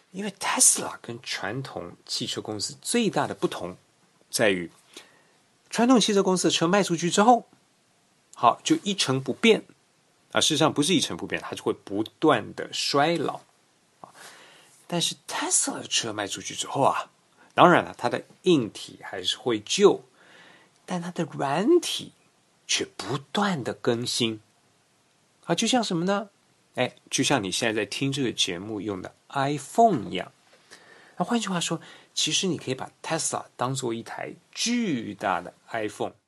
因为 Tesla 跟传统汽车公司最大的不同在于，传统汽车公司的车卖出去之后，好，就一成不变啊，事实上不是一成不变，它就会不断的衰老。但是 Tesla 的车卖出去之后啊，当然了，它的硬体还是会旧，但它的软体却不断的更新啊，就像什么呢？就像你现在在听这个节目用的 iPhone 一样。那换句话说，其实你可以把 Tesla 当做一台巨大的 iPhone，